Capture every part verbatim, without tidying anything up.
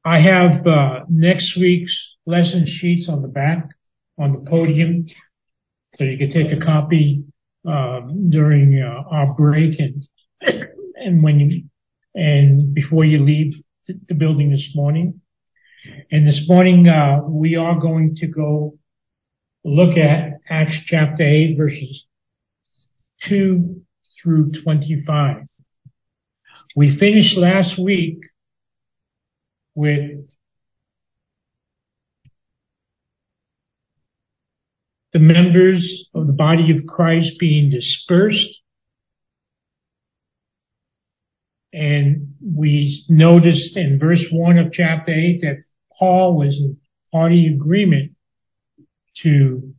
I have uh, next week's lesson sheets on the back, on the podium, so you can take a copy um, during uh, our break and and when you and before you leave the building this morning. And this morning uh, we are going to go look at Acts chapter eight, verses two through twenty-five. We finished last week with the members of the body of Christ being dispersed. And we noticed in verse one of chapter eight that Paul was in party agreement to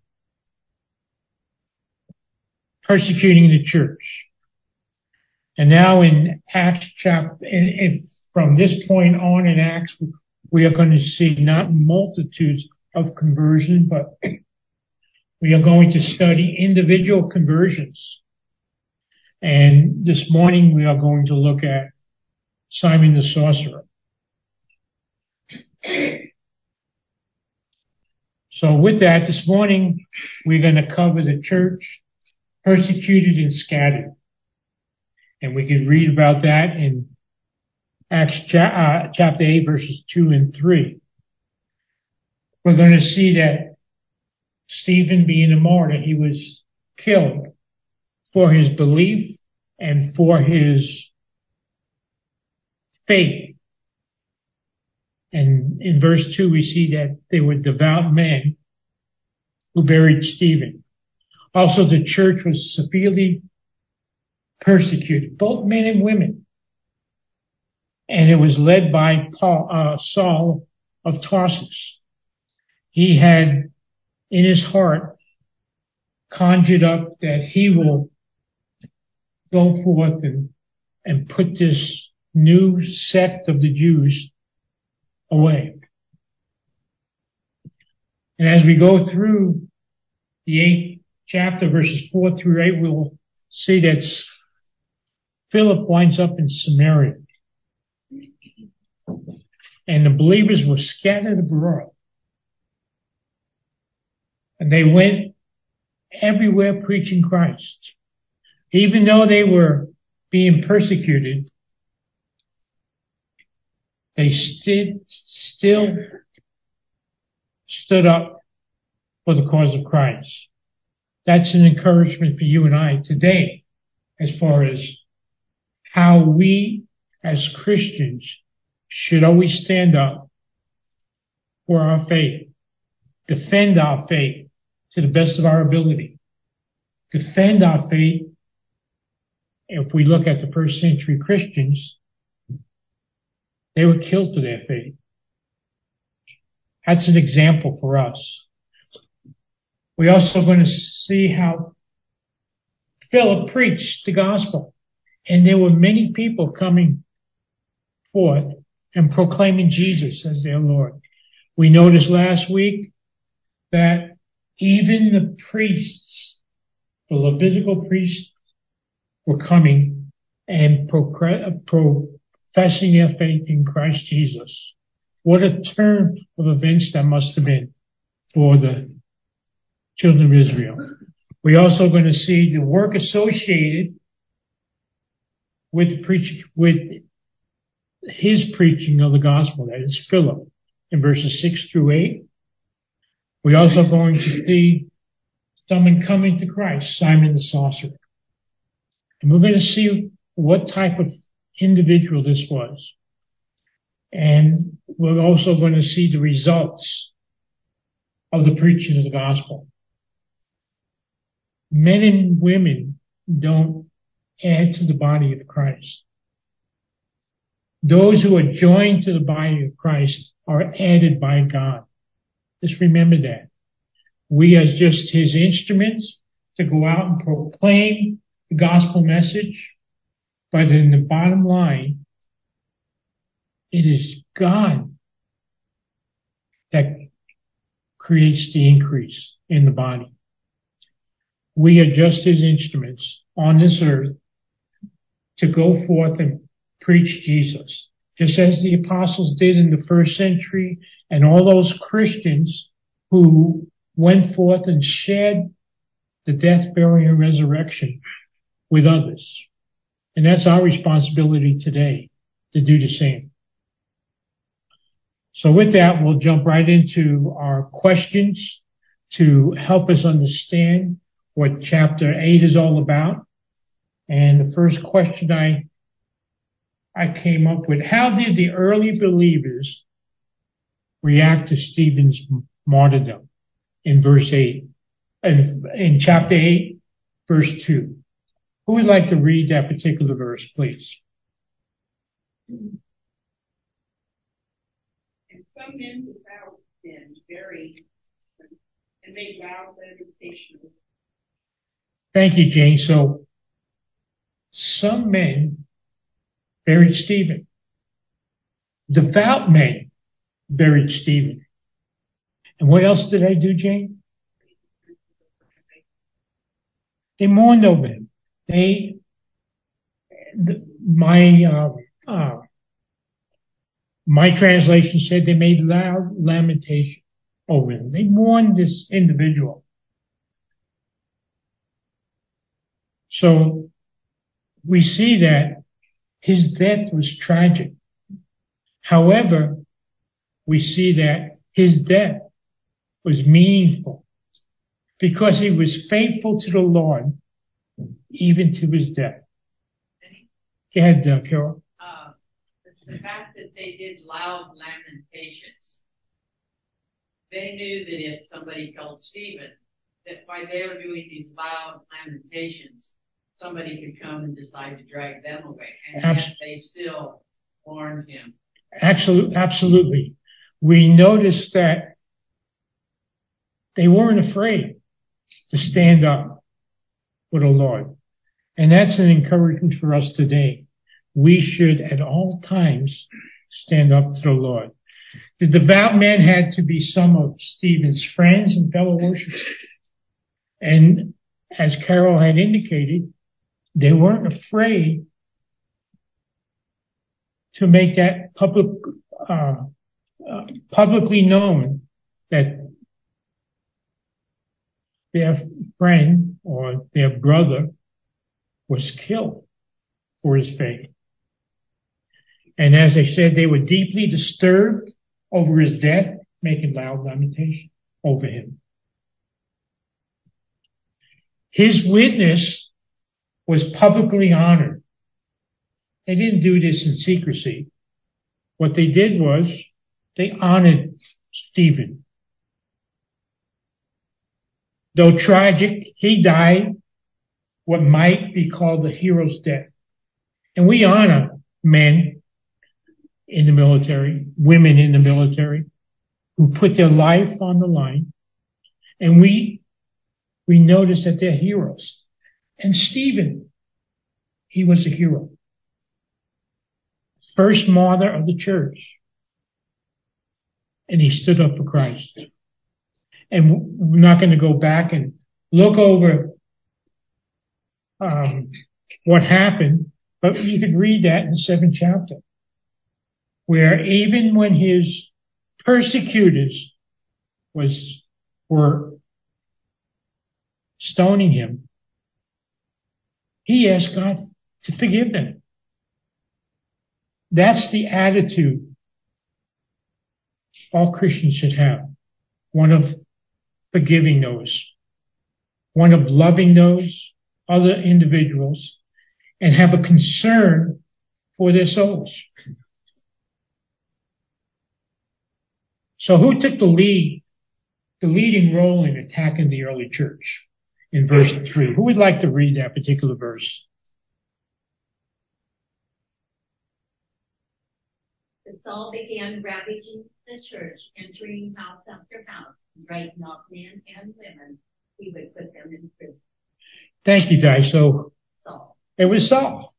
persecuting the church. And now in Acts chapter, and, and from this point on in Acts, we are going to see not multitudes of conversion, but we are going to study individual conversions. And this morning we are going to look at Simon the sorcerer. So with that, this morning we're going to cover the church persecuted and scattered. And we can read about that in Acts cha- uh, chapter eight, verses two and three. We're going to see that Stephen, being a martyr, he was killed for his belief and for his faith. And in verse two, we see that they were devout men who buried Stephen. Also, the church was severely persecuted, both men and women. And it was led by Paul, uh, Saul of Tarsus. He had in his heart conjured up that he will go forth and, and put this new sect of the Jews away. And as we go through the eighth chapter, verses four through eight, we'll see that Philip winds up in Samaria. And the believers were scattered abroad. And they went everywhere preaching Christ. Even though they were being persecuted, they st- still stood up for the cause of Christ. That's an encouragement for you and I today, as far as how we as Christians should always stand up for our faith, defend our faith to the best of our ability, defend our faith. If we look at the first century Christians, they were killed for their faith. That's an example for us. We're also going to see how Philip preached the gospel. And there were many people coming forth and proclaiming Jesus as their Lord. We noticed last week that even the priests, the Levitical priests, were coming and professing their faith in Christ Jesus. What a turn of events that must have been for the children of Israel. We're also going to see the work associated with preach, with his preaching of the gospel, that is Philip, in verses six through eight. We're also going to see someone coming to Christ, Simon the sorcerer. And we're going to see what type of individual this was. And we're also going to see the results of the preaching of the gospel. Men and women don't add to the body of Christ. Those who are joined to the body of Christ are added by God. Just remember that. We are just his instruments to go out and proclaim the gospel message. But in the bottom line, it is God that creates the increase in the body. We are just his instruments on this earth to go forth and preach Jesus. just as the apostles did in the first century, and all those Christians who went forth and shared the death, burial, and resurrection with others. And that's our responsibility today, to do the same. So with that, we'll jump right into our questions to help us understand what chapter eight is all about. And the first question I I came up with, how did the early believers react to Stephen's martyrdom in verse eight, in, in chapter eight, verse two? Who would like to read that particular verse, please? And some men without sin buried and made loud lamentations. Thank you, Jane. So, some men buried Stephen. Devout men buried Stephen. And what else did they do, Jane? They mourned over him. They, the, my, uh, uh, my translation said they made loud lamentation over him. They mourned this individual. So we see that his death was tragic. However, we see that his death was meaningful because he was faithful to the Lord even to his death. Go ahead, uh, Carol. Uh, the fact that they did loud lamentations, they knew that if somebody killed Stephen, that by their doing these loud lamentations, somebody could come and decide to drag them away, and Abs- yet they still warned him. Absolutely, absolutely. We noticed that they weren't afraid to stand up for the Lord. And that's an encouragement for us today. We should at all times stand up to the Lord. The devout men had to be some of Stephen's friends and fellow worshipers. And as Carol had indicated, they weren't afraid to make that public, uh, uh, publicly known that their friend or their brother was killed for his faith. And as I said, they were deeply disturbed over his death, making loud lamentation over him. His witness was publicly honored. They didn't do this in secrecy. What they did was they honored Stephen. Though tragic, he died what might be called the hero's death. And we honor men in the military, women in the military, who put their life on the line. And we, we notice that they're heroes. And Stephen, he was a hero. First martyr of the church. And he stood up for Christ. And we're not going to go back and look over um, what happened, but you could read that in the seventh chapter, where even when his persecutors was were stoning him, he asked God to forgive them. That's the attitude all Christians should have. One of forgiving those. One of loving those other individuals and have a concern for their souls. So who took the lead, the leading role in attacking the early church in verse three? Who would like to read that particular verse? Saul began ravaging the church, entering house after house, dragging off men and women. He would put them in prison. Thank you, Di. So Saul. It was Saul.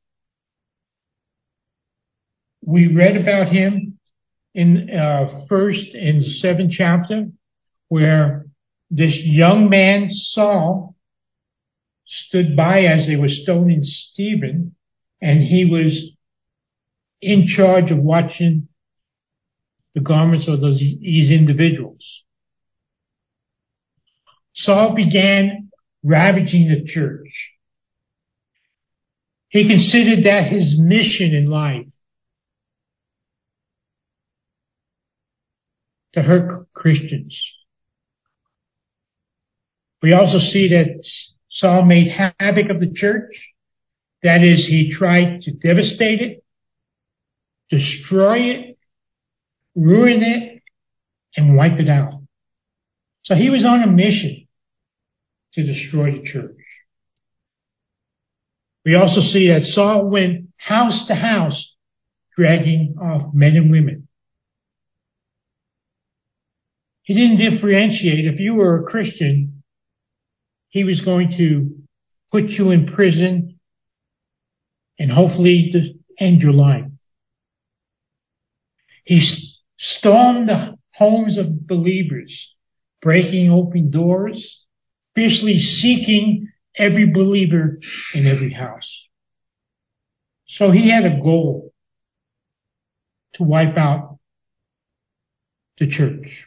We read about him in uh, first in the seventh chapter, where this young man Saul stood by as they were stoning Stephen, and he was in charge of watching the garments of those, these individuals. Saul began ravaging the church. He considered that his mission in life, to hurt Christians. We also see that Saul made havoc of the church. That is, he tried to devastate it, destroy it, ruin it, and wipe it out. So he was on a mission to destroy the church. We also see that Saul went house to house, dragging off men and women. He didn't differentiate. If you were a Christian, he was going to put you in prison and hopefully to end your life. He stormed the homes of believers, breaking open doors, fiercely seeking every believer in every house. So he had a goal to wipe out the church.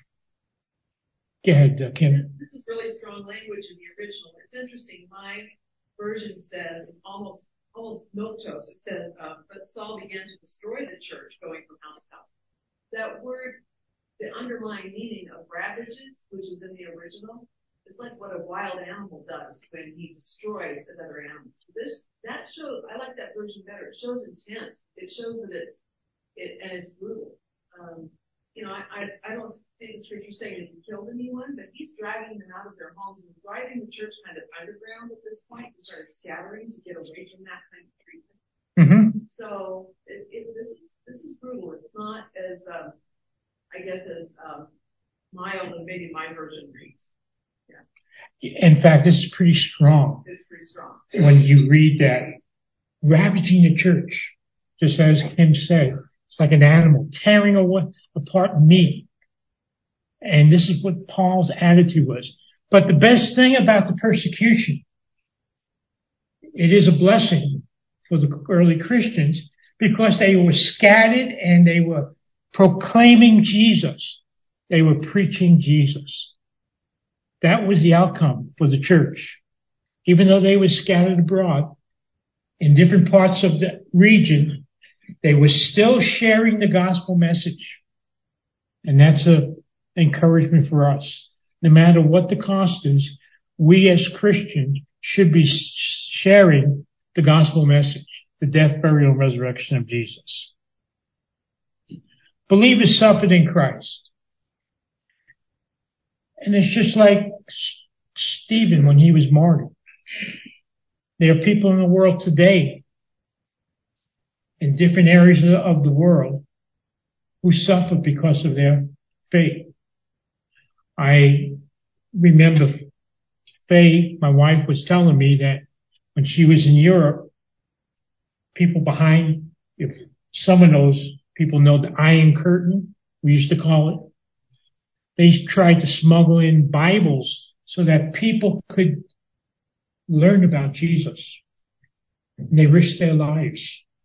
Go ahead, uh, Kim. This is really strong language in the original. It's interesting. My version says, it's almost almost milquetoast. It says, uh, but Saul began to destroy the church, going from house to house. That word, the underlying meaning of ravages, which is in the original, is like what a wild animal does when he destroys another animal. So this, that shows, I like that version better. It shows intent. It shows that it's, it, and it's brutal. Um, you know, I, I, I don't see the scripture saying that he killed anyone, but he's dragging them out of their homes and driving the church kind of underground at this point and started scattering to get away from that kind of treatment. Mm-hmm. So it, it, this is this is brutal. It's not as um, I guess as um, mild as maybe my version reads. Yeah. In fact, this is pretty strong. It's pretty strong when you read that, ravaging the church, just as Kim said. It's like an animal tearing away, apart meat. And this is what Paul's attitude was. But the best thing about the persecution, it is a blessing for the early Christians because they were scattered and they were proclaiming Jesus. They were preaching Jesus. That was the outcome for the church. Even though they were scattered abroad in different parts of the region, they were still sharing the gospel message. And that's an encouragement for us. No matter what the cost is, we as Christians should be sharing the gospel message, the death, burial, and resurrection of Jesus. Believers suffered in Christ. And it's just like Stephen when he was martyred. There are people in the world today, in different areas of the world, who suffer because of their faith. I remember Faye, my wife, was telling me that when she was in Europe, people behind, if some of those people know the Iron Curtain, we used to call it, they tried to smuggle in Bibles so that people could learn about Jesus. And they risked their lives.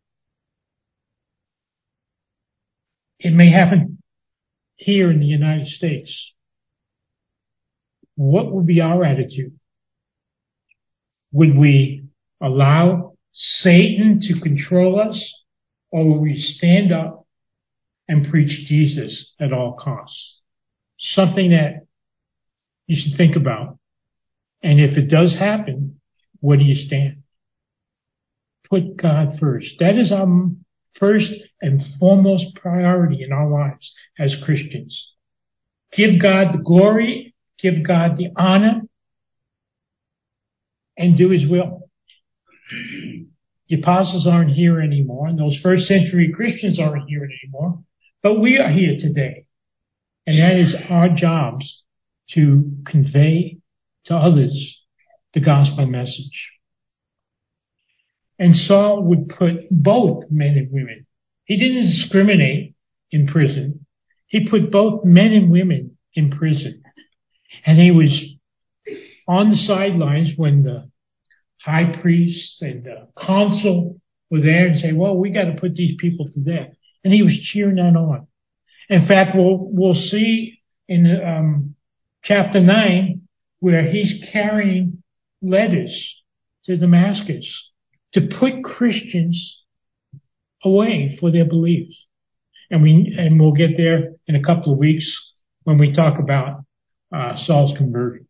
It may happen here in the United States. What would be our attitude? Would we allow Satan to control us, or will we stand up and preach Jesus at all costs? Something that you should think about. And if it does happen, where do you stand? Put God first. That is our first and foremost priority in our lives as Christians. Give God the glory, give God the honor, and do His will. The apostles aren't here anymore, and those first century Christians aren't here anymore, but we are here today. And that is our jobs to convey to others the gospel message. And Saul would put both men and women. He didn't discriminate in prison. He put both men and women in prison. And he was on the sidelines when the high priest and the consul were there and say, well, we got to put these people to death. And he was cheering that on. In fact, we'll, we'll see in um, chapter nine where he's carrying letters to Damascus to put Christians away for their beliefs. And we, and we'll get there in a couple of weeks when we talk about uh, Saul's conversion.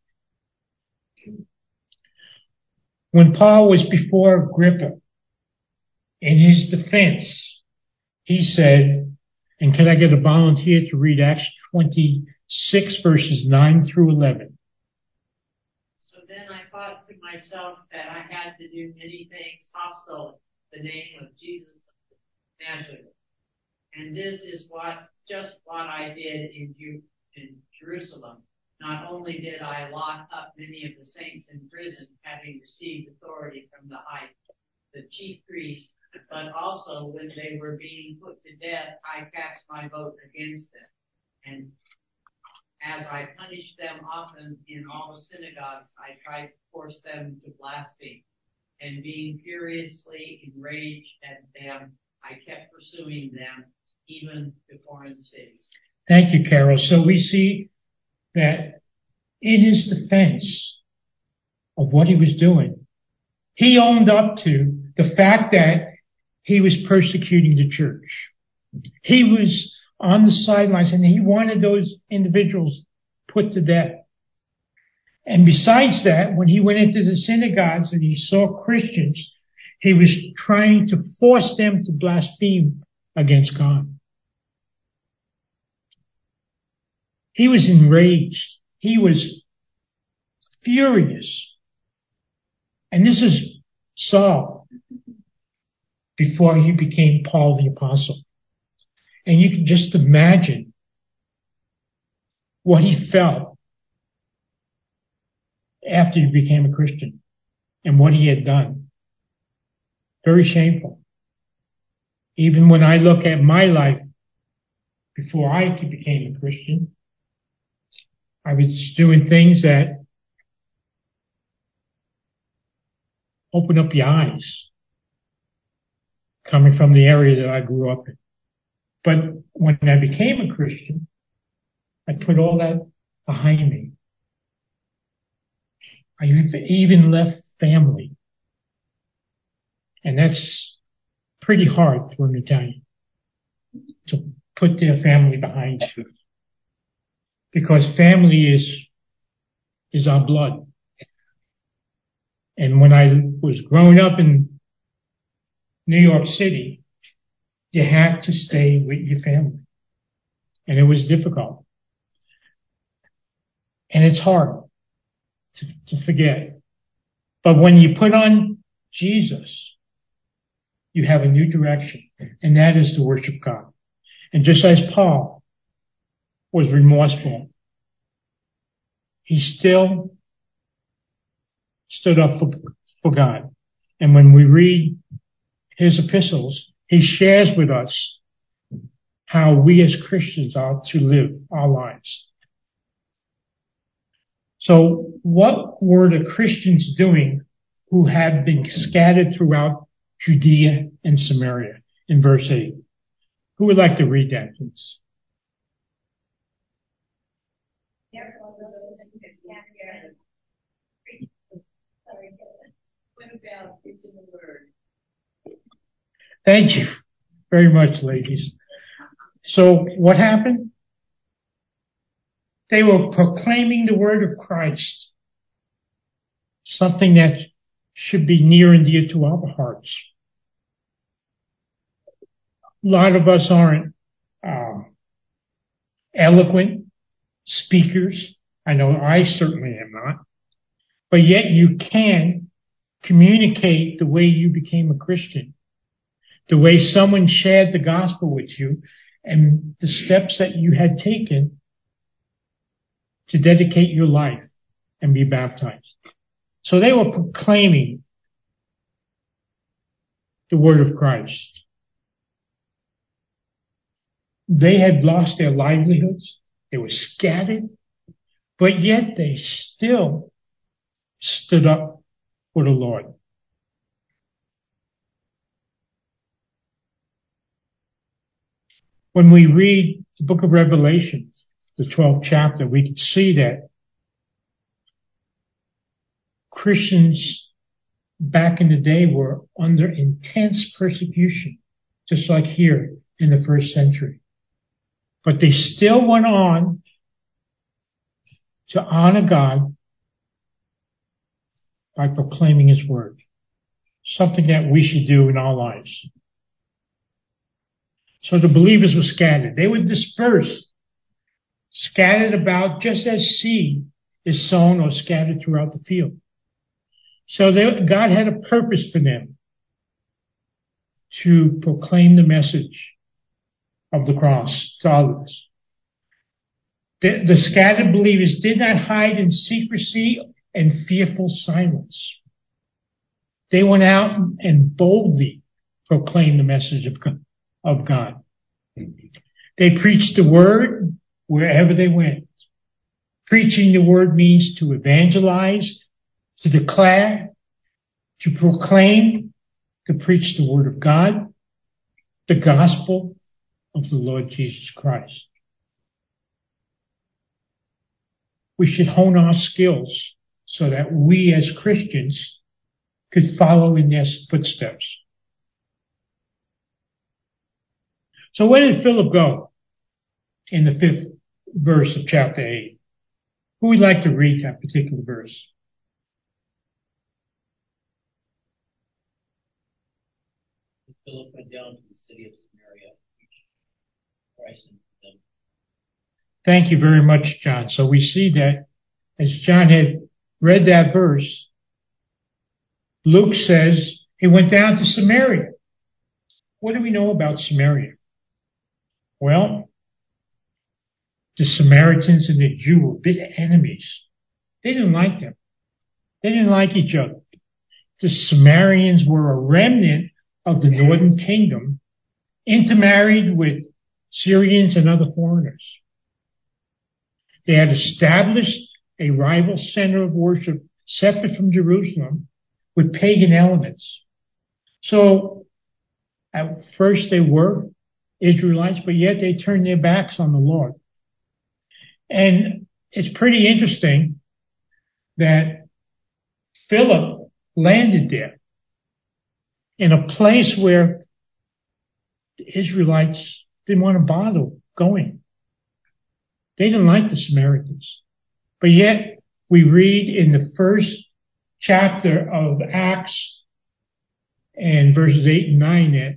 When Paul was before Agrippa, in his defense, he said, and can I get a volunteer to read Acts twenty-six verses nine through eleven? So then I thought to myself that I had to do many things hostile to the name of Jesus of Nazareth. And this is what, just what I did in, Ju- in Jerusalem. Not only did I lock up many of the saints in prison, having received authority from the high, the chief priest, but also when they were being put to death, I cast my vote against them. And as I punished them often in all the synagogues, I tried to force them to blaspheme. And being furiously enraged at them, I kept pursuing them, even to foreign cities. Thank you, Carol. So we see that in his defense of what he was doing, he owned up to the fact that he was persecuting the church. He was on the sidelines and he wanted those individuals put to death. And besides that, when he went into the synagogues and he saw Christians, he was trying to force them to blaspheme against God. He was enraged. He was furious. And this is Saul before he became Paul the Apostle. And you can just imagine what he felt after he became a Christian and what he had done. Very shameful. Even when I look at my life before I became a Christian, I was doing things that open up your eyes, coming from the area that I grew up in. But when I became a Christian, I put all that behind me. I even left family. And that's pretty hard for an Italian to put their family behind you. Because family is, is our blood. And when I was growing up in New York City, you had to stay with your family. And it was difficult. And it's hard to, to forget. But when you put on Jesus, you have a new direction. And that is to worship God. And just as Paul was remorseful, he still stood up for, for God. And when we read his epistles, he shares with us how we as Christians are to live our lives. So what were the Christians doing who had been scattered throughout Judea and Samaria in verse eight? Who would like to read that, please? What about it's in the Word? Thank you very much, ladies. So what happened? They were proclaiming the word of Christ, something that should be near and dear to our hearts. A lot of us aren't um, eloquent speakers. I know I certainly am not. But yet you can communicate the way you became a Christian, the way someone shared the gospel with you, and the steps that you had taken to dedicate your life and be baptized. So they were proclaiming the word of Christ. They had lost their livelihoods. They were scattered, but yet they still stood up for the Lord. When we read the book of Revelation, the twelfth chapter, we can see that Christians back in the day were under intense persecution, just like here in the first century. But they still went on to honor God by proclaiming His word, something that we should do in our lives. So the believers were scattered. They were dispersed, scattered about just as seed is sown or scattered throughout the field. So they, God had a purpose for them to proclaim the message of the cross to others. The, the scattered believers did not hide in secrecy and fearful silence. They went out and boldly proclaimed the message of God. Of God. They preached the word wherever they went. Preaching the word means to evangelize, to declare, to proclaim, to preach the word of God, the gospel of the Lord Jesus Christ. We should hone our skills so that we as Christians could follow in their footsteps. So where did Philip go in the fifth verse of chapter eight? Who would like to read that particular verse? Philip went down to the city of Samaria, Christ unto them. Thank you very much, John. So we see that as John had read that verse, Luke says he went down to Samaria. What do we know about Samaria? Well, the Samaritans and the Jew were bitter enemies. They didn't like them. They didn't like each other. The Samaritans were a remnant of the northern kingdom, intermarried with Syrians and other foreigners. They had established a rival center of worship separate from Jerusalem with pagan elements. So at first they were Israelites, but yet they turned their backs on the Lord. And it's pretty interesting that Philip landed there in a place where the Israelites didn't want to bother going. They didn't like the Samaritans. But yet we read in the first chapter of Acts and verses eight and nine that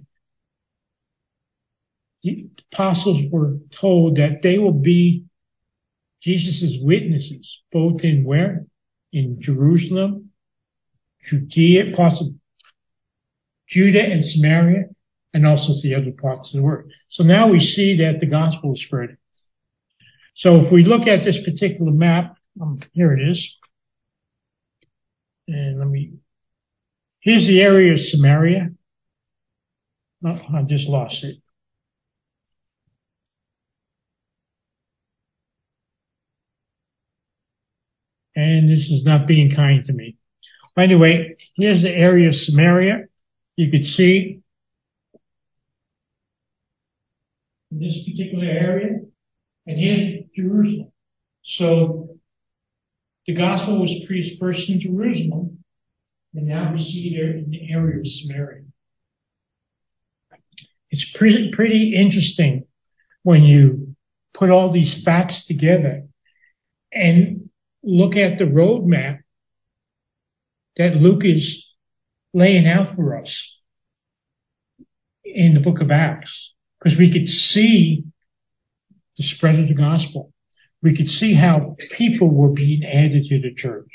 the apostles were told that they will be Jesus' witnesses, both in where? In Jerusalem, Judea, parts of Judah and Samaria, and also the other parts of the world. So now we see that the gospel is spreading. So if we look at this particular map, um, here it is. And let me, here's the area of Samaria. Oh, I just lost it. And this is not being kind to me. But anyway, here's the area of Samaria. You can see in this particular area, and here's Jerusalem. So the gospel was preached first in Jerusalem, and now we see there in the area of Samaria. It's pretty, pretty interesting when you put all these facts together and look at the roadmap that Luke is laying out for us in the book of Acts, because we could see the spread of the gospel. We could see how people were being added to the church.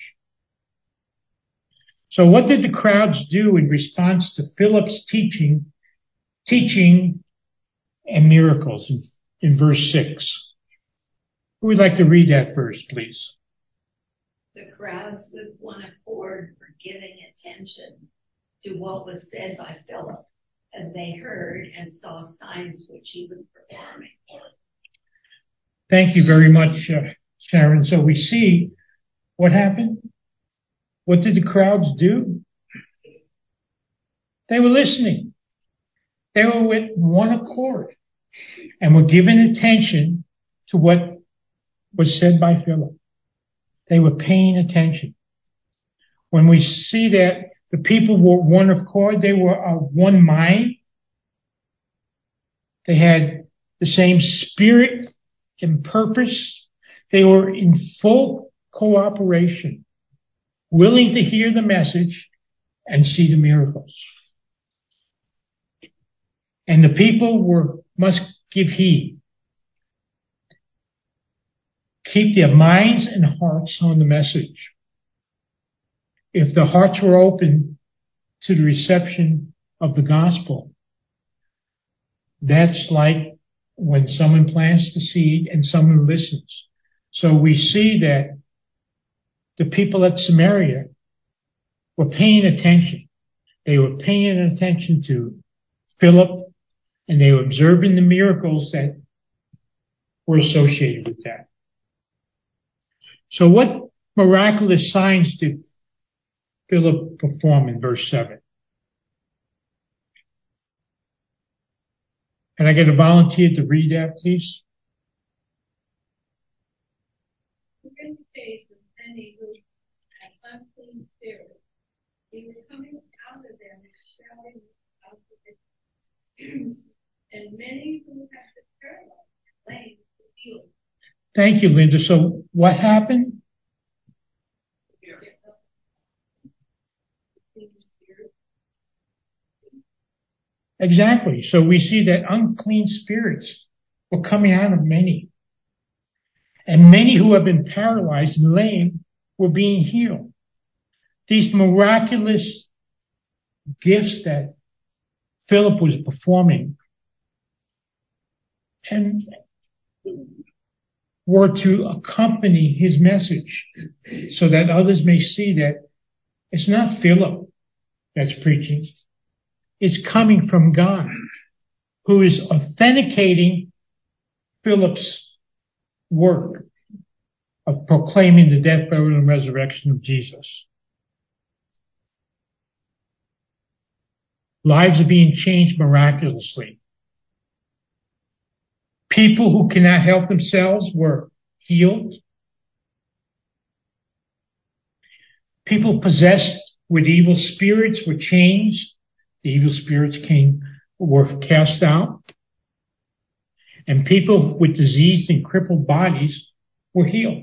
So what did the crowds do in response to Philip's teaching, teaching and miracles in, in verse six? Who would like to read that verse, please? The crowds with one accord were giving attention to what was said by Philip as they heard and saw signs which he was performing. Thank you very much, uh, Sharon. So we see what happened. What did the crowds do? They were listening. They were with one accord. and were giving attention to what was said by Philip. They were paying attention. When we see that the people were one accord, they were of one mind. They had the same spirit and purpose. They were in full cooperation, willing to hear the message and see the miracles. And the people were must give heed. Keep their minds and hearts on the message. If the hearts were open to the reception of the gospel, that's like when someone plants the seed and someone listens. So we see that the people at Samaria were paying attention. They were paying attention to Philip, and they were observing the miracles that were associated with that. So what miraculous signs did Philip perform in verse seven? Can I get a volunteer to read that, please? In the case of many who had unclean spirits, he was coming out of them and shouting out of the and many who had been paralyzed, lame, were healed. Thank you, Linda. So what happened? Exactly. So we see that unclean spirits were coming out of many. And many who have been paralyzed and lame were being healed. These miraculous gifts that Philip was performing and were to accompany his message so that others may see that it's not Philip that's preaching. It's coming from God, who is authenticating Philip's work of proclaiming the death, burial, and resurrection of Jesus. Lives are being changed miraculously. People who cannot help themselves were healed. People possessed with evil spirits were changed. The evil spirits came, were cast out. And people with diseased and crippled bodies were healed.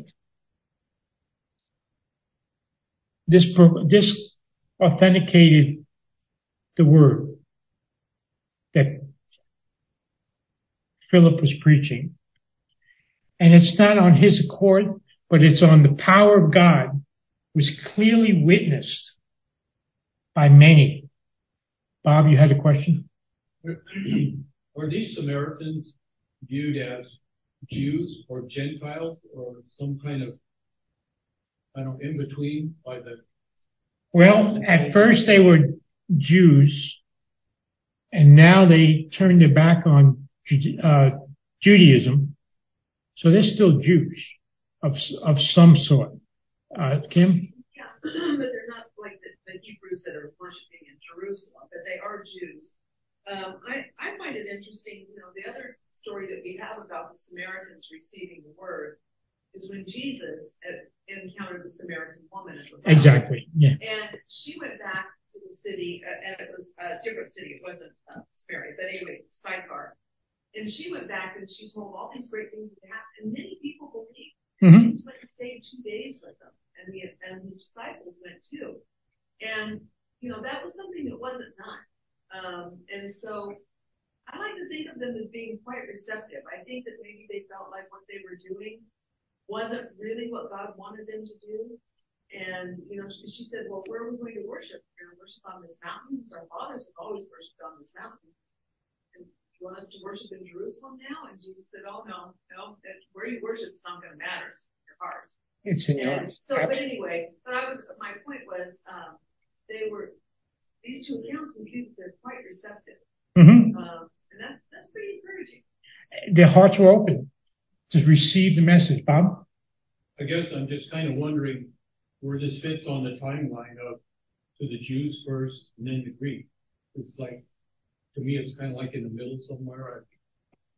This, this authenticated the word that Philip was preaching. And it's not on his accord, but it's on the power of God, was clearly witnessed by many. Bob, you had a question? Are these Samaritans viewed as Jews or Gentiles or some kind of, I don't know, in between by the... Well, at first they were Jews, and now they turned their back on uh, Judaism. So they're still Jews of of some sort. Uh, Kim? Yeah, but they're not like the, the Hebrews that are worshiping in Jerusalem, but they are Jews. Um, I, I find it interesting, you know, the other story that we have about the Samaritans receiving the word is when Jesus had encountered the Samaritan woman at the well. Exactly, yeah. And she went back to the city, uh, and it was a different city. It wasn't uh, Samaria, but anyway, Sychar. And she went back and she told all these great things that happened, and many people believed. Mm-hmm. Jesus went and stayed two days with them, and the and his disciples went too. And you know that was something that wasn't done. Um, and so I like to think of them as being quite receptive. I think that maybe they felt like what they were doing wasn't really what God wanted them to do. And, you know, she, she said, well, where are we going to worship? We're going to worship on this mountain, because our fathers have always worshipped on this mountain. And you want us to worship in Jerusalem now? And Jesus said, oh, no, no, that where you worship is not going to matter. It's in your heart. It's in your heart. So, but anyway, but I was, my point was, um, they were, these two accounts, we see that they're quite receptive. Mm-hmm. Um, and that's, that's pretty encouraging. Their hearts were open to receive the message. Bob? I guess I'm just kind of wondering where this fits on the timeline of to the Jews first and then the Greek. It's like, to me, it's kind of like in the middle somewhere.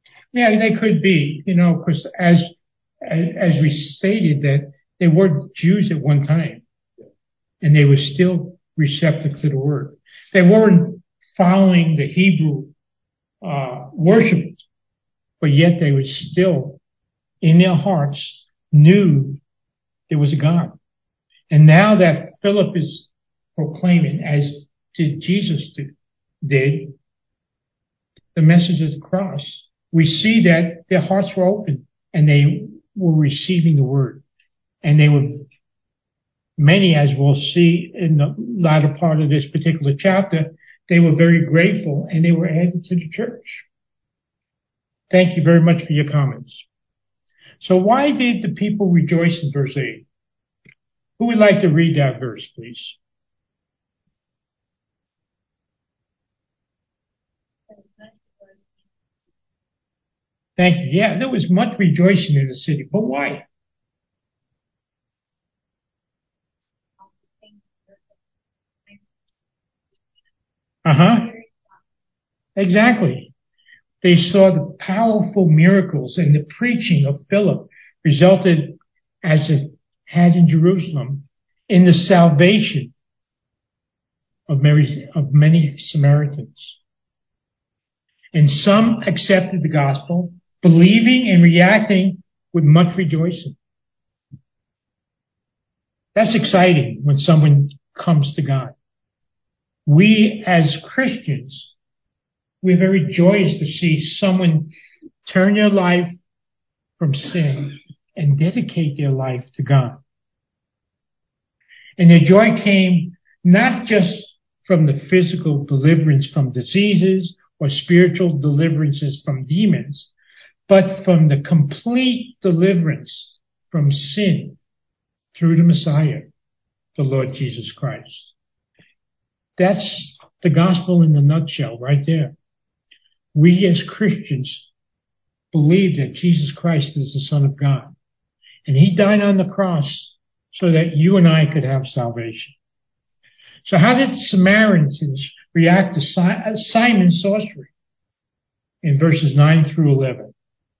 Yeah, they could be, you know, because as, as as we stated that they were Jews at one time, and they were still receptive to the word. They weren't following the Hebrew uh, worship, but yet they were still in their hearts knew there was a God. And now that Philip is proclaiming, as did Jesus do, did, the message of the cross, we see that their hearts were open and they were receiving the word. And they were, many, as we'll see in the latter part of this particular chapter, they were very grateful and they were added to the church. Thank you very much for your comments. So why did the people rejoice in verse eight? Who would like to read that verse, please? Thank you. Yeah, there was much rejoicing in the city, but why? Uh-huh. Exactly. They saw the powerful miracles, and the preaching of Philip resulted, as it had in Jerusalem, in the salvation of many, of many Samaritans. And some accepted the gospel, believing and reacting with much rejoicing. That's exciting when someone comes to God. We as Christians, we're very joyous to see someone turn their life from sin and dedicate their life to God. And their joy came not just from the physical deliverance from diseases or spiritual deliverances from demons, but from the complete deliverance from sin through the Messiah, the Lord Jesus Christ. That's the gospel in a nutshell right there. We as Christians believe that Jesus Christ is the Son of God. And He died on the cross so that you and I could have salvation. So how did the Samaritans react to Simon's sorcery? In verses nine through eleven.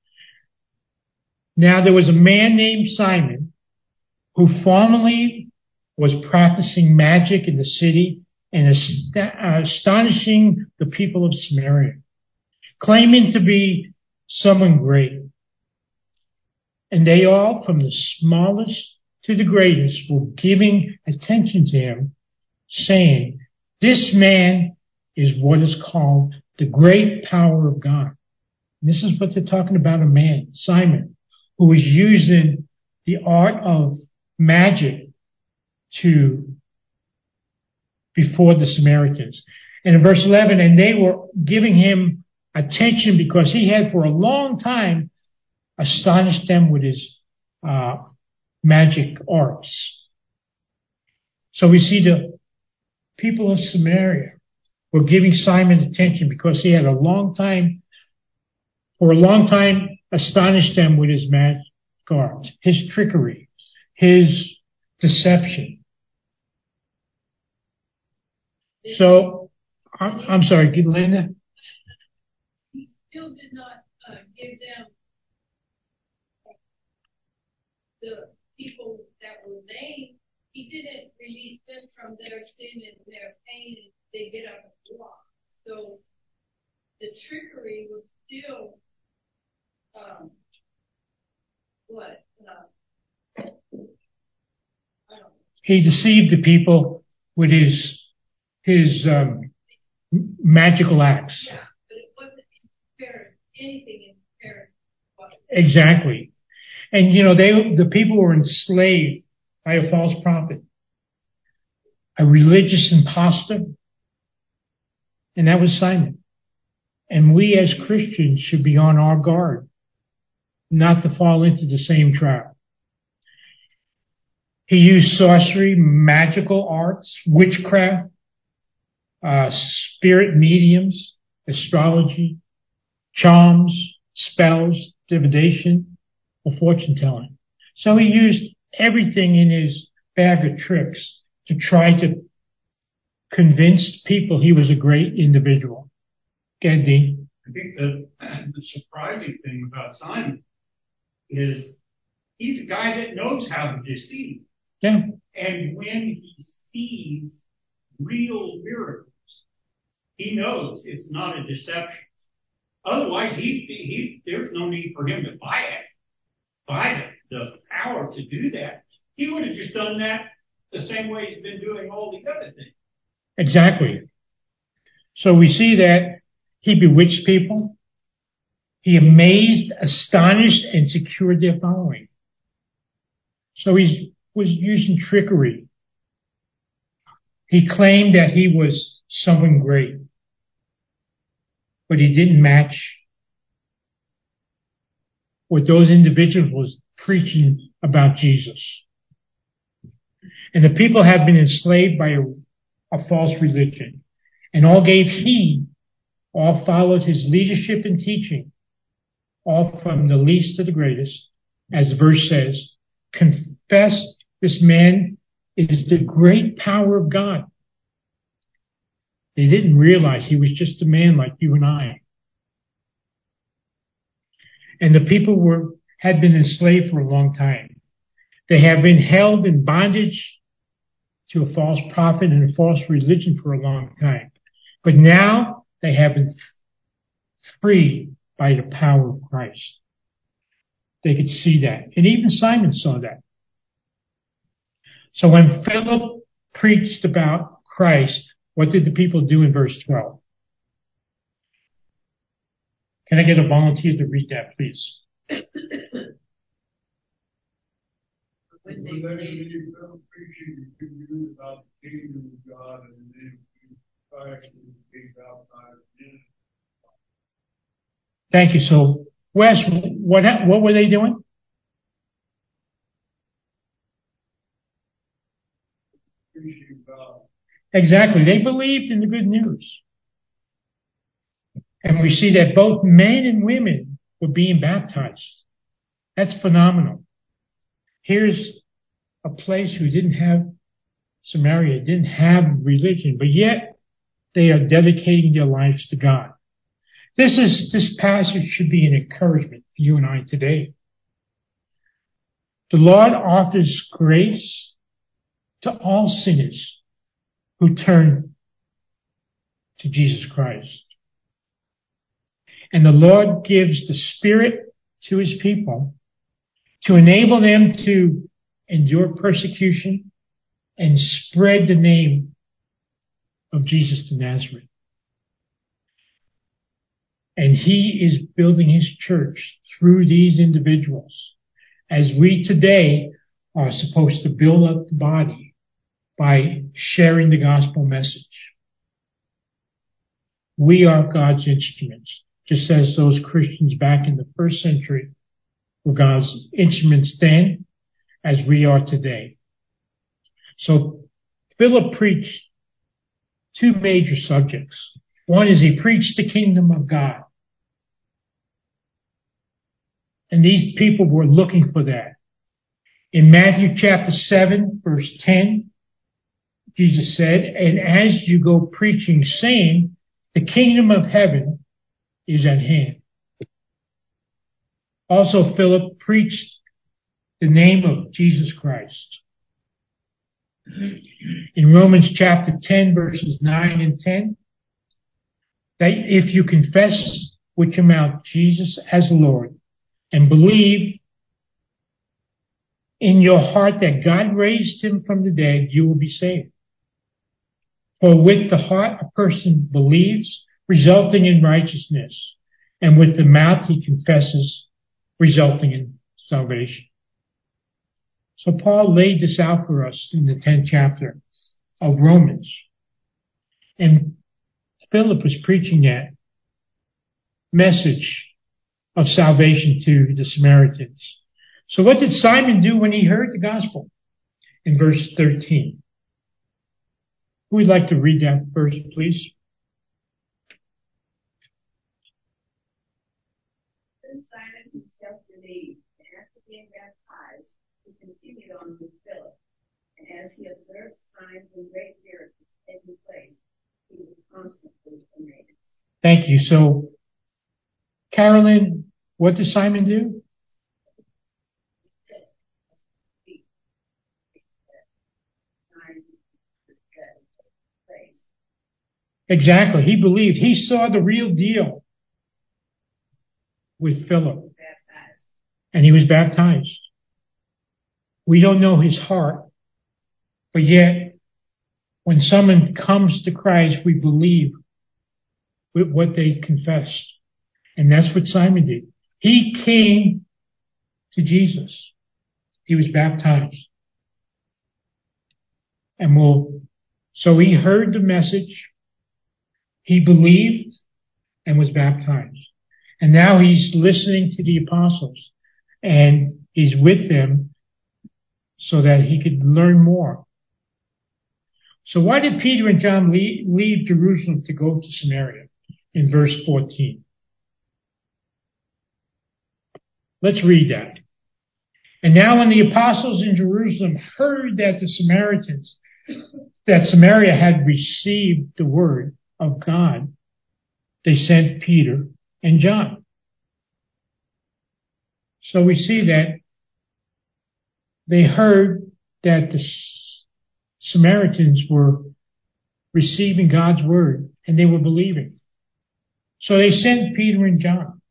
Now there was a man named Simon who formerly was practicing magic in the city and astonishing the people of Samaria, claiming to be someone great. And they all, from the smallest to the greatest, were giving attention to him, saying, "This man is what is called the great power of God." And this is what they're talking about, a man, Simon, who was using the art of magic to before the Samaritans. And in verse eleven, and they were giving him attention because he had for a long time astonished them with his uh, magic arts. So we see the people of Samaria were giving Simon attention because he had a long time, for a long time, astonished them with his magic arts, his trickery, his deception. So, I'm, I'm sorry, Linda? He still did not uh, give them the people that were named. He didn't release them from their sin and their pain, and they get up and walk. So the trickery was still, um, what? Uh, I don't know. He deceived the people with his his um, magical acts. Yeah, but it wasn't compared anything in comparison. Exactly. And, you know, they the people were enslaved by a false prophet, a religious impostor, and that was Simon. And we as Christians should be on our guard not to fall into the same trap. He used sorcery, magical arts, witchcraft, uh, spirit mediums, astrology, charms, spells, divination, or fortune telling. So he used everything in his bag of tricks to try to convince people he was a great individual. Go ahead, Dean. I think the, the surprising thing about Simon is he's a guy that knows how to deceive. Yeah. And when he sees real miracles, he knows it's not a deception. Otherwise, he, he there's no need for him to buy it, buy the, the power to do that. He would have just done that the same way he's been doing all the other things. Exactly. So we see that he bewitched people. He amazed, astonished, and secured their following. So he was using trickery. He claimed that he was someone great, but he didn't match what those individuals was preaching about Jesus. And the people had been enslaved by a, a false religion, and all gave heed, all followed his leadership and teaching, all from the least to the greatest, as the verse says, confess this man is the great power of God. They didn't realize he was just a man like you and I. And the people were had been enslaved for a long time. They have been held in bondage to a false prophet and a false religion for a long time. But now they have been freed by the power of Christ. They could see that. And even Simon saw that. So when Philip preached about Christ, what did the people do in verse twelve? Can I get a volunteer to read that, please? When they Well, believed, you don't preaching the good news about the kingdom of God, and then you Christ is being outside of men. Thank you. So, Wes, what what were they doing? Preaching God. Exactly. They believed in the good news. And we see that both men and women were being baptized. That's phenomenal. Here's a place who didn't have Samaria, didn't have religion, but yet they are dedicating their lives to God. This is, this passage should be an encouragement for you and I today. The Lord offers grace to all sinners who turn to Jesus Christ. And the Lord gives the Spirit to his people to enable them to endure persecution and spread the name of Jesus to Nazareth. And he is building his church through these individuals, as we today are supposed to build up the body by sharing the gospel message. We are God's instruments, just as those Christians back in the first century were God's instruments then, as we are today. So Philip preached two major subjects. One is he preached the kingdom of God. And these people were looking for that. In Matthew chapter seven, verse ten, Jesus said, and as you go preaching, saying, the kingdom of heaven is at hand. Also, Philip preached the name of Jesus Christ. In Romans chapter ten, verses nine and ten, that if you confess with your mouth Jesus as Lord and believe in your heart that God raised him from the dead, you will be saved. For with the heart a person believes, resulting in righteousness, and with the mouth he confesses, resulting in salvation. So Paul laid this out for us in the tenth chapter of Romans. And Philip was preaching that message of salvation to the Samaritans. So what did Simon do when he heard the gospel? In verse thirteen. Who would like to read that verse, please? Then Simon himself believed, and after being baptized, he continued on with Philip. And as he observed signs and great miracles taking place, he was constantly amazed. Thank you. So Carolyn, what did Simon do? Exactly. He believed. He saw the real deal with Philip. And he was baptized. We don't know his heart. But yet, when someone comes to Christ, we believe with what they confessed. And that's what Simon did. He came to Jesus. He was baptized. And we'll, so he heard the message. He believed and was baptized. And now he's listening to the apostles. And he's with them so that he could learn more. So why did Peter and John leave, leave Jerusalem to go to Samaria in verse fourteen? Let's read that. And now when the apostles in Jerusalem heard that the Samaritans, that Samaria had received the word of God, they sent Peter and John. So we see that they heard that the Samaritans were receiving God's word and they were believing. So they sent Peter and John.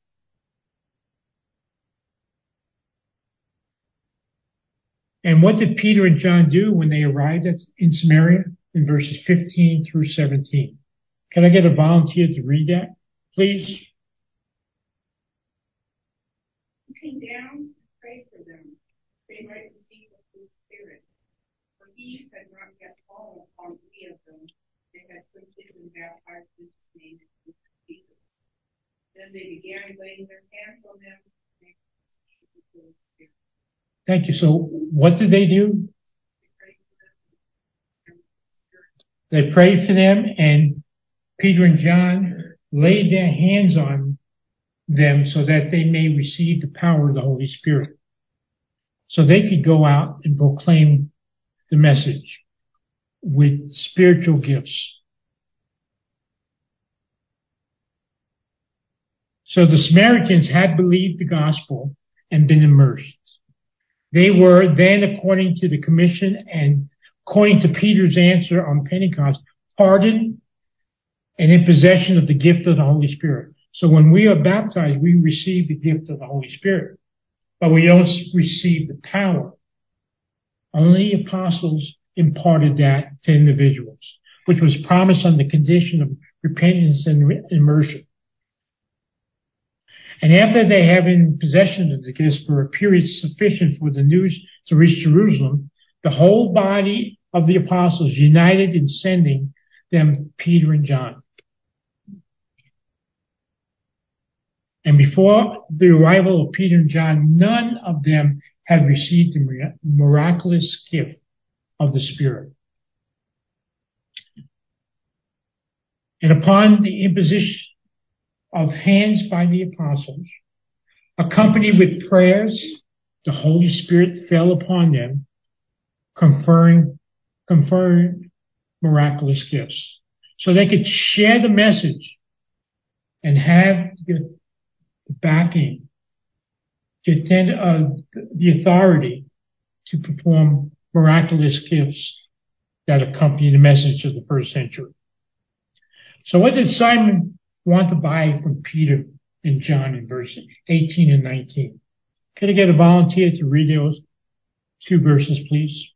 And what did Peter and John do when they arrived at, in Samaria? In verses fifteen through seventeen. Can I get a volunteer to read that, please? He came down and prayed for them. They might receive the Holy Spirit. For he had not yet fallen upon any of them. They had simply been baptized in his name and Jesus. Then they began laying their hands on them and they received the Holy Spirit. Thank you. So what did they do? They prayed for them, and Peter and John laid their hands on them so that they may receive the power of the Holy Spirit. So they could go out and proclaim the message with spiritual gifts. So the Samaritans had believed the gospel and been immersed. They were then, according to the commission and according to Peter's answer on Pentecost, pardoned and in possession of the gift of the Holy Spirit. So when we are baptized, we receive the gift of the Holy Spirit, but we don't receive the power. Only the apostles imparted that to individuals, which was promised on the condition of repentance and immersion. And after they have in possession of the gifts for a period sufficient for the news to reach Jerusalem, the whole body of the apostles united in sending them Peter and John. And before the arrival of Peter and John, none of them had received the miraculous gift of the Spirit. And upon the imposition of hands by the apostles, accompanied with prayers, the Holy Spirit fell upon them, conferring, conferring miraculous gifts. So they could share the message and have the backing, the, uh, the authority to perform miraculous gifts that accompany the message of the first century. So what did Simon want to buy from Peter and John in verses eighteen and nineteen? Can I get a volunteer to read those two verses, please?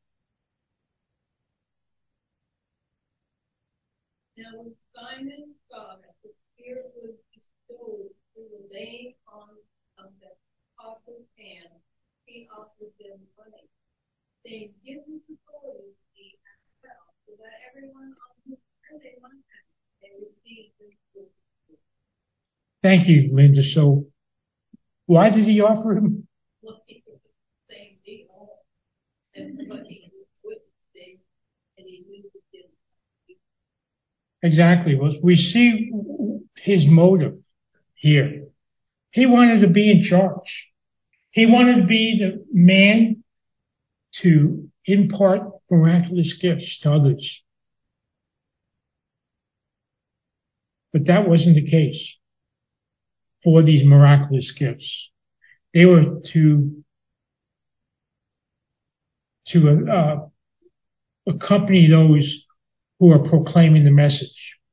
Now when Simon saw that the Spirit was bestowed through the laying on of the apostles' hands, he offered them money, saying, "Give this authority to me as well, so that everyone on whom they want them may receive this gift." Thank you, Linda. So why did he offer him? Well, he was the same deal, and what he was witnessing, and he knew it didn't. Exactly. Well, we see his motive here. He wanted to be in charge. He wanted to be the man to impart miraculous gifts to others. But that wasn't the case. for these miraculous gifts. They were to, to uh, accompany those who are proclaiming the message.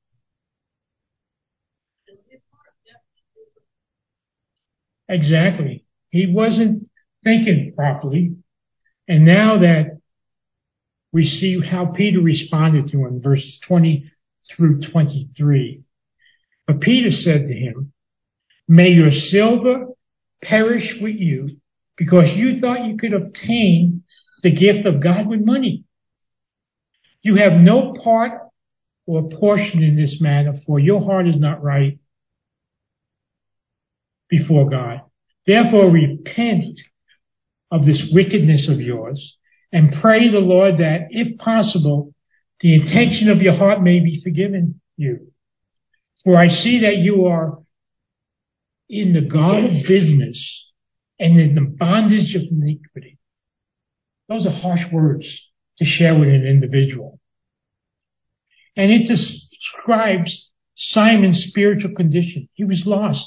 Exactly. He wasn't thinking properly. And now that we see how Peter responded to him, verses twenty through twenty-three. But Peter said to him, "May your silver perish with you, because you thought you could obtain the gift of God with money. You have no part or portion in this matter, for your heart is not right before God. Therefore repent of this wickedness of yours, and pray the Lord that, if possible, the intention of your heart may be forgiven you. For I see that you are in the God of business and in the bondage of iniquity." Those are harsh words to share with an individual. And it describes Simon's spiritual condition. He was lost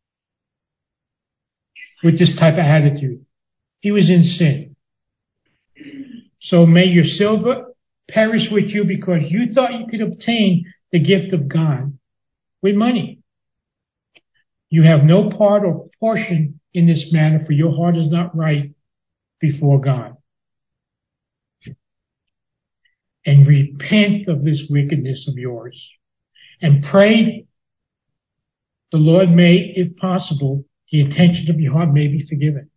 with this type of attitude. He was in sin. So may your silver perish with you, because you thought you could obtain the gift of God with money. You have no part or portion in this matter, for your heart is not right before God. And repent of this wickedness of yours, and pray the Lord may, if possible, the intention of your heart may be forgiven.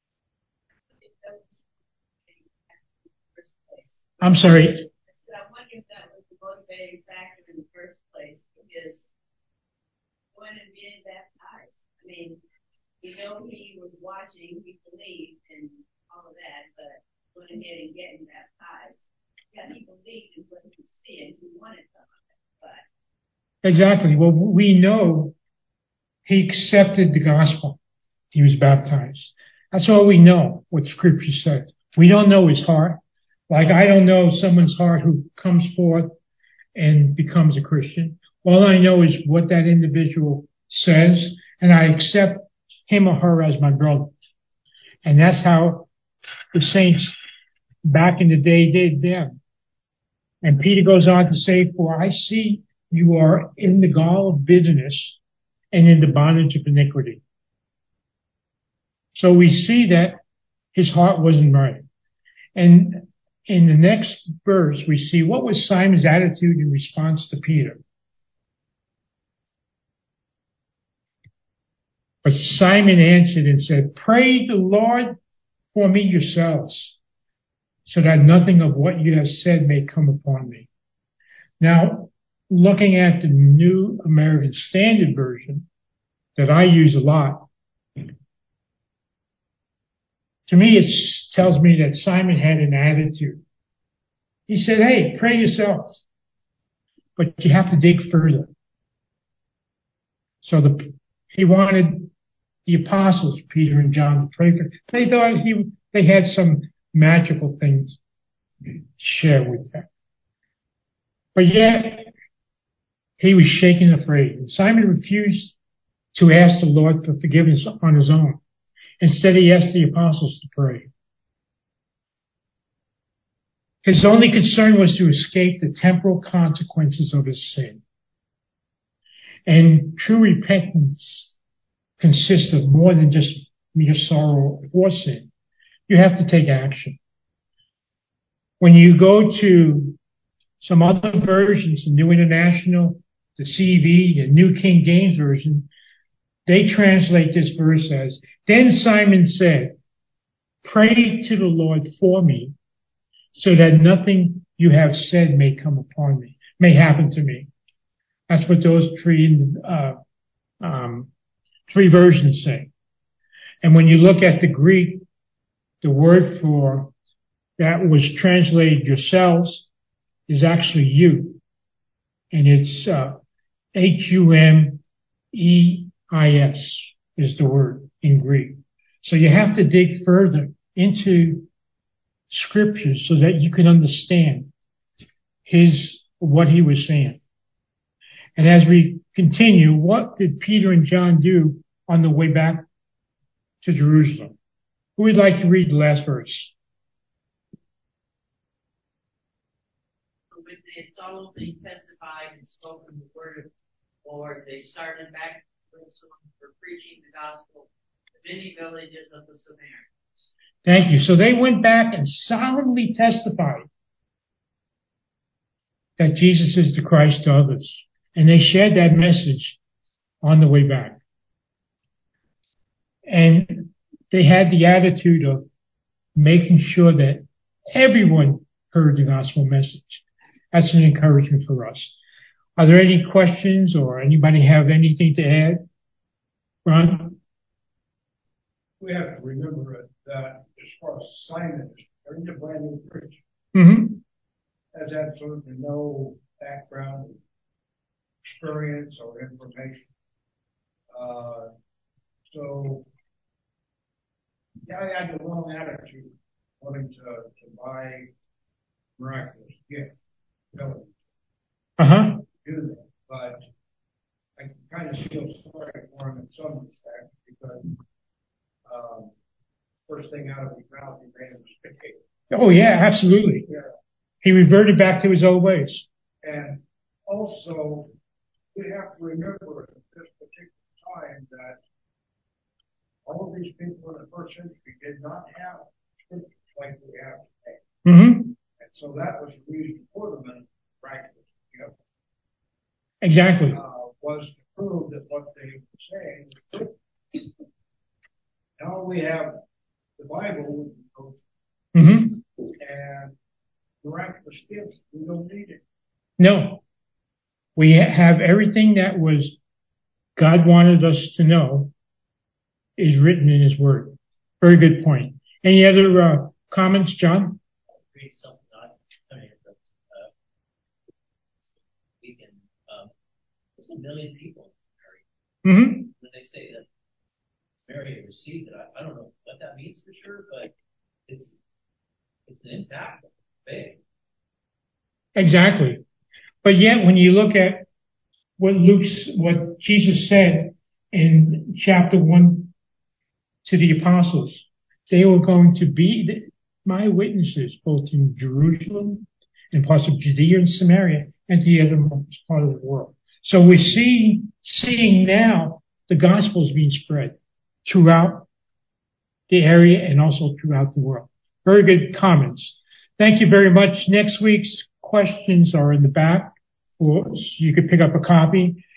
I'm sorry. I wonder if that was the motivating factor in the first place, because going and being baptized. I mean, you know, he was watching, he believed, and all of that, but going ahead and getting baptized. Yeah, he believed in what he was seeing. He wanted some of it, but. Exactly. Well, we know he accepted the gospel. He was baptized. That's all we know, what Scripture says. We don't know his heart. Like, I don't know someone's heart who comes forth and becomes a Christian. All I know is what that individual says, and I accept him or her as my brother. And that's how the saints back in the day did them. And Peter goes on to say, "For I see you are in the gall of bitterness and in the bondage of iniquity." So we see that his heart wasn't right. And in the next verse, we see what was Simon's attitude in response to Peter. But Simon answered and said, "Pray the Lord for me yourselves, so that nothing of what you have said may come upon me." Now, looking at the New American Standard Version that I use a lot, to me it tells me that Simon had an attitude. He said, "Hey, pray yourselves, but you have to dig further." So the, he wanted the apostles, Peter and John, to pray for him. They thought he, they had some magical things to share with them. But yet, he was shaken afraid. Simon refused to ask the Lord for forgiveness on his own. Instead, he asked the apostles to pray. His only concern was to escape the temporal consequences of his sin. And true repentance consists of more than just mere sorrow or sin. You have to take action. When you go to some other versions, the New International, the C V, the New King James Version, they translate this verse as, "Then Simon said, pray to the Lord for me, so that nothing you have said may come upon me, may happen to me." That's what those three, uh, um, three versions say. And when you look at the Greek, the word for that was translated yourselves is actually you. And it's, uh, H U M E I S is the word in Greek. So you have to dig further into Scriptures so that you can understand his, what he was saying. And as we continue, what did Peter and John do on the way back to Jerusalem. Who would like to read the last verse? When they had solemnly testified and spoken the word of the Lord, they started back to Jerusalem for preaching the gospel to many villages of the Samaritans. Thank you. So they went back and solemnly testified that Jesus is the Christ to others. And they shared that message on the way back. And they had the attitude of making sure that everyone heard the gospel message. That's an encouragement for us. Are there any questions or anybody have anything to add? Ron? We have to remember that as far as Simon, he's a brand new Christian. Mm-hmm. Has absolutely no background, experience, or information. Uh, so, yeah, I had the wrong attitude, wanting to, to buy miraculous gifts, ability Uh-huh. to do that. But I kind of feel sorry for him in some respects because um, first thing out of his mouth, he made a mistake. Oh, yeah, absolutely. Yeah. He reverted back to his old ways. And also, we have to remember at this particular time that all of these people in the first century did not have scriptures like we have today. Mm-hmm. And so that was the reason for them in practice, you know, Exactly. uh, was to prove that what they were saying was true. Now we have the Bible, Mm-hmm. and miraculous gifts, we don't need it. No. We have everything that was God wanted us to know is written in His Word. Very good point. Any other uh, comments, John? I'll read something on I mean, uh, weekend. Um, there's a million people married. Mm-hmm. When they say that Mary received it, I, I don't know what that means for sure, but it's it's an impact of faith. Exactly. But yet, when you look at what Luke's, what Jesus said in chapter one to the apostles, they were going to be my witnesses both in Jerusalem and parts of Judea and Samaria and to the other part of the world. So we're seeing, seeing now the gospel is being spread throughout the area and also throughout the world. Very good comments. Thank you very much. Next week's questions are in the back, or you could pick up a copy.